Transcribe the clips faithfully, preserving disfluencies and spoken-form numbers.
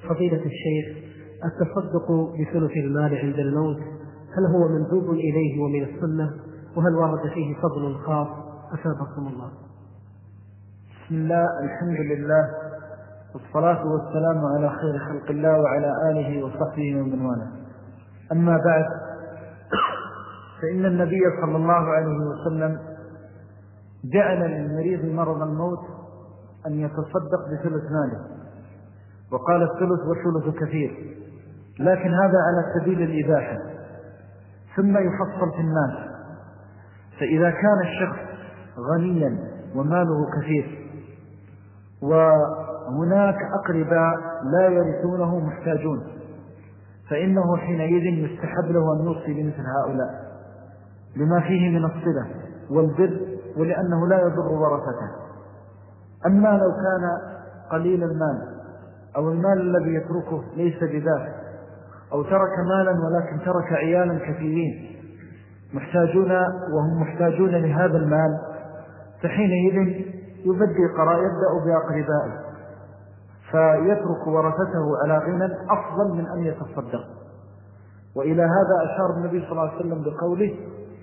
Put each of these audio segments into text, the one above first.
فضيلة الشيخ، التصدق بثلث المال عند الموت هل هو مندوب إليه ومن السنة؟ وهل ورد فيه فضل خاص؟ أثابكم الله. بسم الله، الحمد لله، والصلاة والسلام على خير خلق الله وعلى آله وصحبه ومن والاه. أما بعد، فإن النبي صلى الله عليه وسلم جعل للمريض مرض الموت أن يتصدق بثلث ماله، وقال الثلث والثلث كثير، لكن هذا على سبيل الإباحة، ثم يفصل في الناس. فإذا كان الشخص غنيا وماله كثير وهناك أقرباء لا يرثونه محتاجون، فإنه حينئذ يستحب له أن يوصي بمثل هؤلاء لما فيه من الصلة والبر، ولأنه لا يضر ورثته. أما لو كان قليل المال أو المال الذي يتركه ليس بذاك، أو ترك مالا ولكن ترك عيالا كثيرين محتاجون وهم محتاجون لهذا المال، فحينئذ يبدي قراء يبدأ بأقربائه فيترك ورثته على غنى أفضل من أن يتصدق. وإلى هذا أشار النبي صلى الله عليه وسلم بقوله: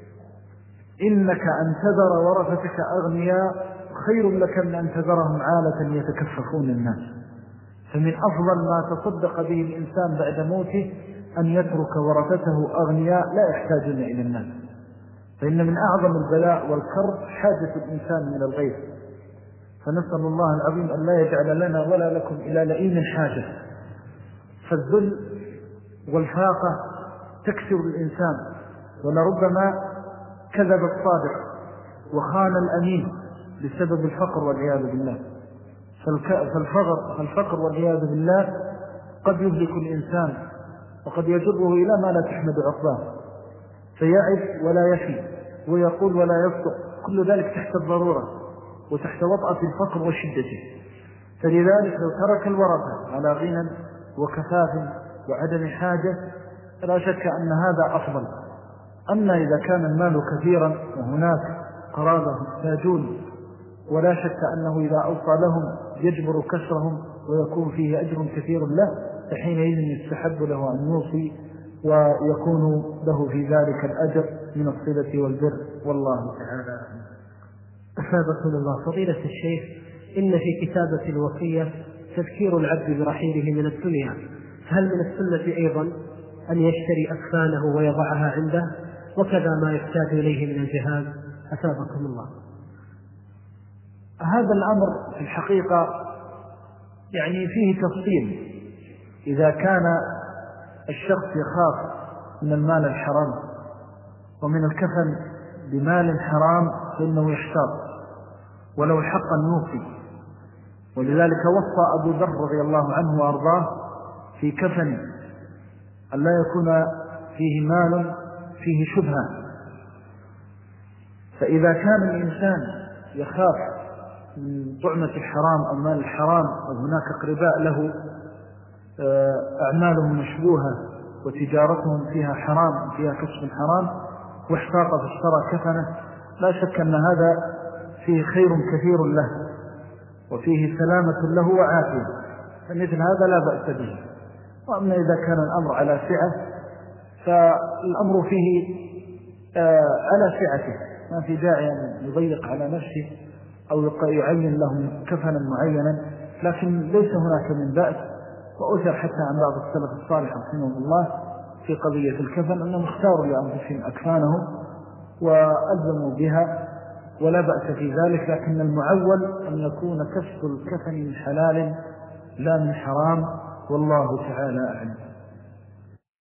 إنك أن تذر ورثتك أغنياء خير لك من أن تذرهم عالة يتكففون الناس. فمن أفضل ما تصدق به الإنسان بعد موته أن يترك ورثته أغنياء لا يحتاجون إلى الناس، فإن من أعظم البلاء والكرب حاجة الإنسان من الغيث. فنسأل الله العظيم أن لا يجعل لنا ولا لكم إلى لئيم حاجة. فالذل والفاقة تكسر الإنسان، ولربما كذب الصادق وخان الأمين بسبب الفقر والعياذ بالله. فالفقر, فالفقر والعياذ بالله قد يهلك الإنسان، وقد يجره إلى ما لا تحمد عقباه، فيعف ولا يفي ويقول ولا يصدق، كل ذلك تحت الضرورة وتحت وطأة الفقر وشدته. فلذلك لو ترك الورثة على غنى وكفاف وعدم حاجة لا شك أن هذا أفضل. أما إذا كان المال كثيرا وهناك قرابة محتاجون ولا شك أنه إذا أوصى لهم يجبر كسرهم ويكون فيه أجر كثير له، فحينئذ يستحب له أن يوصي ويكون له في ذلك الأجر من الصلة والبر، والله تعالى. أثابكم الله. فضيلة الشيخ، إن في كتابة الوصية تذكير العبد برحيله من الدنيا، هل من السنة أيضا أن يشتري أكفانه ويضعها عنده، وكذا ما يحتاج إليه من الجهاز؟ أثابكم الله. هذا الأمر في الحقيقة يعني فيه تفصيل. إذا كان الشخص يخاف من المال الحرام ومن الكفن بمال حرام فإنه يحتاط ولو حقا يوفي. ولذلك وصى أبو ذر رضي الله عنه وأرضاه في كفن أن لا يكون فيه مال فيه شبهة. فإذا كان الإنسان يخاف من طعمة الحرام أو مال الحرام، أو هناك أقرباء له أعمالهم مشبوهة وتجارتهم فيها حرام فيها كسب حرام، واحتاط فاشترى كفنه، لا شك أن هذا فيه خير كثير له وفيه سلامة له وعافية، فمثل هذا لا بأس به. وأما إذا كان الأمر على سعة فالأمر فيه على سعته، ما في داعي أن يضيق على نفسه أو يعين لهم كفنا معينا، لكن ليس هناك من بأس. وأثر حتى عن بعض السلف الصالح رحمه الله في قضية الكفن أنهم اختاروا لأنفسهم أكفانهم وألزموا بها، ولا بأس في ذلك. لكن المعول أن يكون كسب الكفن من حلال لا من حرام، والله تعالى أعلم.